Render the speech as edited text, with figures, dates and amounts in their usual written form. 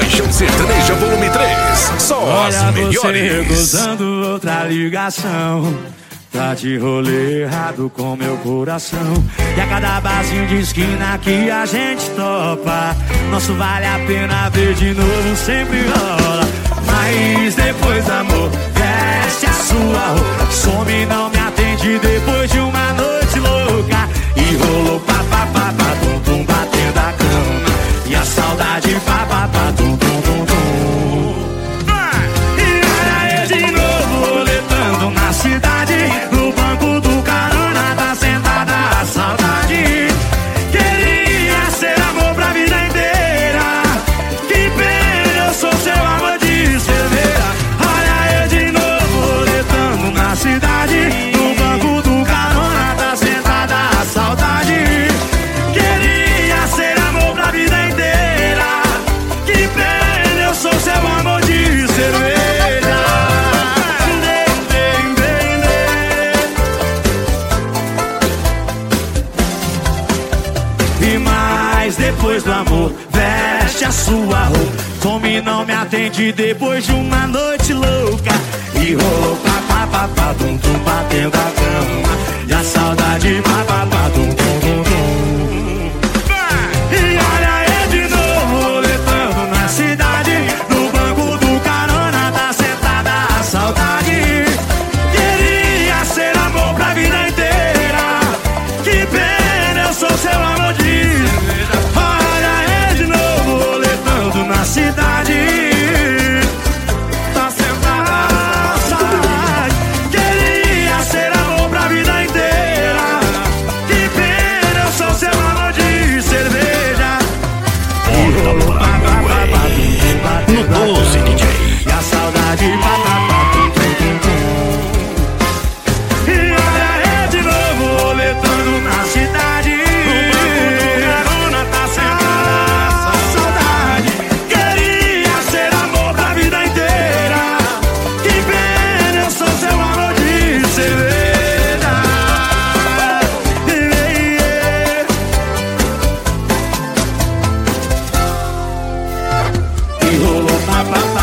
Paixão Sertaneja Volume 3. Só as melhores. Olha você recusando outra ligação. Tá de rolê errado com meu coração. E a cada barzinho de esquina que a gente topa, nosso vale a pena ver de novo, sempre rola. Mas depois, amor, veste a sua roupa, some, não me atende depois de uma noite louca. E rolou papapá, tum tum, batendo a cama. E a saudade papapá, tum tum tum tum. E olha eu de novo roletando na cidade. No banco do carona tá sentada a saudade. Queria ser amor pra vida inteira. Que pena, eu sou seu amor de cerveja. Olha eu de novo roletando na cidade. No banco do carona tá sentada a saudade. Queria ser amor pra vida inteira. Que pena, eu sou seu amor de cerveja. E mais depois do amor, veste a sua roupa, some, não me atende depois de uma noite louca. E rolou papapá, tum tum, batendo a cama. E a saudade papapá, tum tum tum tum. E olha eu de novo roletando na cidade. No banco do carona tá sentada a saudade. Queria ser amor pra vida inteira. Que pena, eu sou seu amor de. Olha eu de novo roletando na cidade. Tá sentada a saudade. Queria ser amor pra vida inteira. Que pena, eu sou seu amor de cerveja. No 12, DJ. E a saudade papapá, tum tum tum tum. E olha eu de novo roletando na cidade. No banco do carona tá sentada a saudade. Queria ser amor pra vida inteira. Que pena, eu sou seu amor de cerveja. E rolou papapá.